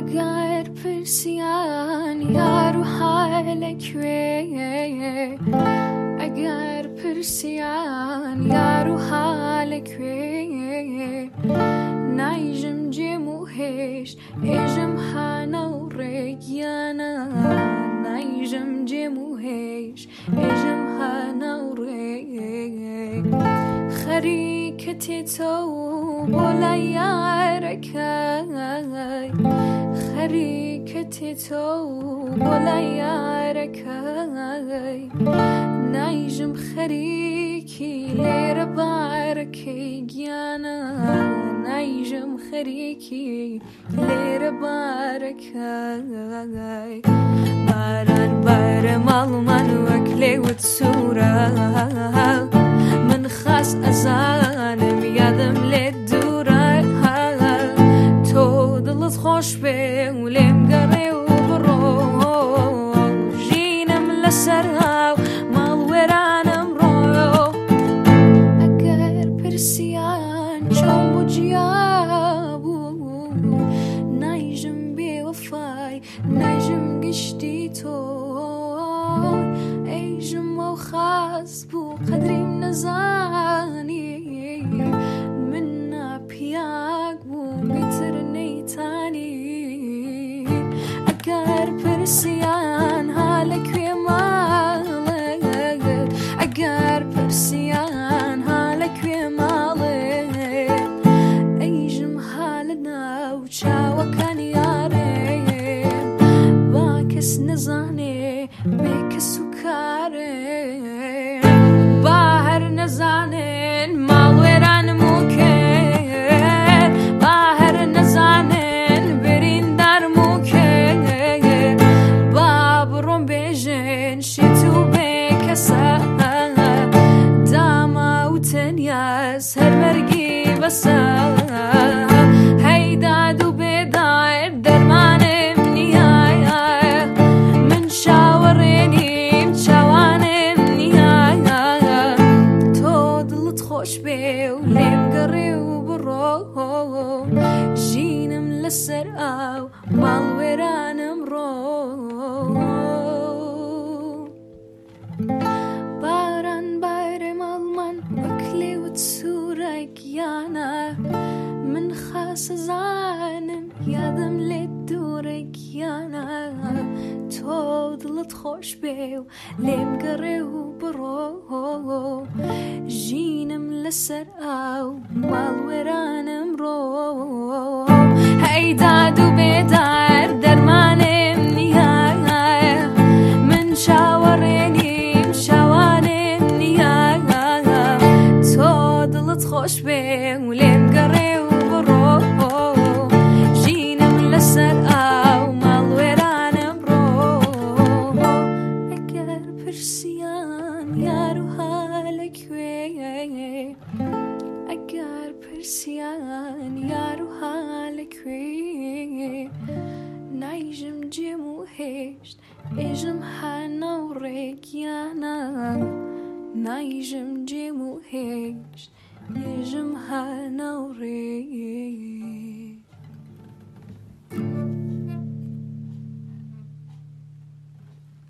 اگر پرسیان یارو حالک وی اگر پرسیان یارو حالک وی نایجم جمو هش اجم هانو رگیانا نایجم جمو هش اجم هانو رگ خریکتی تو بولا یارکای خریکتی تو بولا یارکای نایجم خریکی لیر بارکی گیانا نایجم خریکی لیر بارکای باران بارم آلمان وکلی و تسورا من خاص ازانم یادم لدورا تو دلت خوش به ولیم گره و برو جینم لسرها مال ورانم رو اگر پرسیان چون بجیابو نایجم بی وفای نایجم گشتی تو ایجم و خاص بو قدریم نزانی من پیاک بو بیتر نیتانی اگر پرسیان حالک وی مالک اگر پرسیان حالک وی مالک ایجم حالنا و چاوکان یاره با کس نزانه بکس و کاره باهر نزانن مال وران موکر باهر نزانن برین در موکر بابرون بیجن شیتو بکسا داما و تنیاز هر مرگی بسا هیداد و بیدار درمانم نیای من شاورینیم چوانم نیای تو دلت خوش به و لیم گره و برو جینم لسر او مال ورانم رو باران بارم آلمان وکلی و تسورا گیانا من خاص زانم یادم لدور گیانا تو دلت خوش به و لیم گره و برو جینم لسر او مال ورانم رو هیداد و بیدار درمانم نیای من شاورینیم شوانم نیای تو دلت خوش به و لیم گره و برو جینم لسر او مال ورانم رو اگر پرسیان یارو حالک وی اگر پرسیان یارو حالک وی نایجم جمو هشت اجم هانو رگیانا نایجم جمو هشت اجم هانو رگ